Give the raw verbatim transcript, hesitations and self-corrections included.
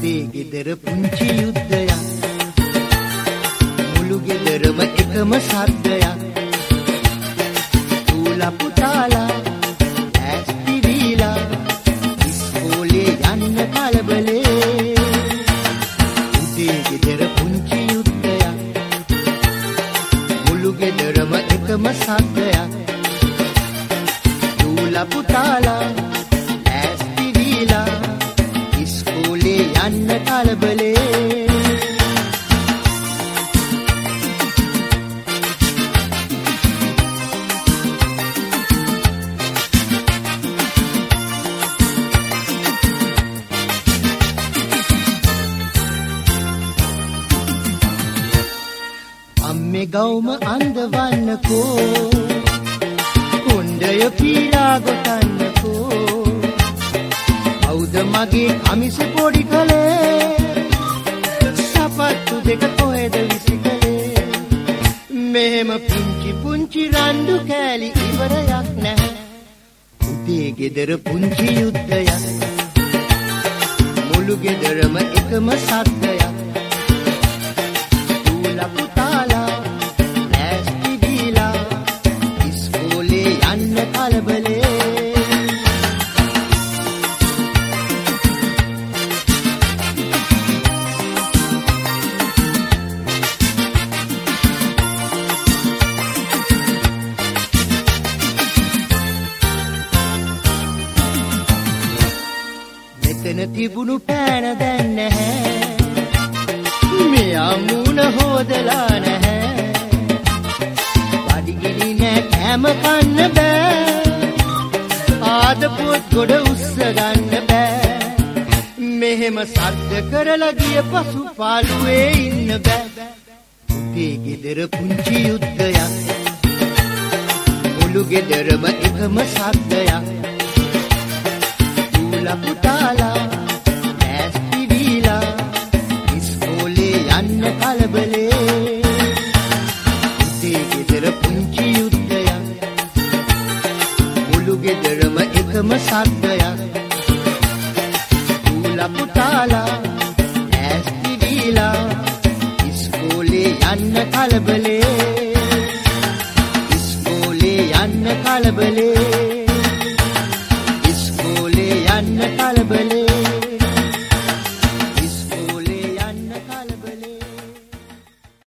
උදේ ගෙදර පුංචි යුද්ධයක් මුළු ගෙදරම එකම සද්දයක් දූලා පුතාලා ඇස් පිරීලා ඉස්කෝලේ යන්න කලබලේ උදේ ගෙදර පුංචි යුද්ධයක් මුළු ගෙදරම එකම සද්දයක් දූලා පුතාලා ඇස් පිරීලා ඉස්කෝලේ යන්න කලබලේ අම්මේ ගෞම අඳවන්නකෝ කොණ්ඩය පීලා ගොතන්නකෝ කවුද මගේ කමිස පොඩි කලේ සපත්තු දෙක කොහෙද විසිකලේ මෙහෙම පුංචි පුංචි රණ්ඩු කෑලි ඉවරයක් නැහැ උදේ ගෙදර පුංචි යුද්ධයක් මුළු ගෙදරම එකම සද්දයක් දූලා පුතාලා ඇස් පිරීලා ඉස්කෝලේ යන්න කලබලේ මෙතන තිබුණු පෑන දැන් නැහැ මෙයා මූණ හොදලා නැහැ බඩගිනි නෑ කැම කන්න බෑ ආද පොත් ගොඩ උස්ස ගන්න බෑ මෙහෙම සද්ද කරලා ගිය පසු පාළුවේ ඉන්න බෑ උදේ ගෙදර පුංචි යුද්ධයක් මුළු ගෙදරම එකම සද්දයක් දූලා පුතාලා ඇස් පිරීලා ඉස්කෝලේ යන්න කලබලේ උදේ ගෙදර පුංචි යුද්ධයක් මුළු ගෙදරම එකම සද්දයක් දූලා පුතාලා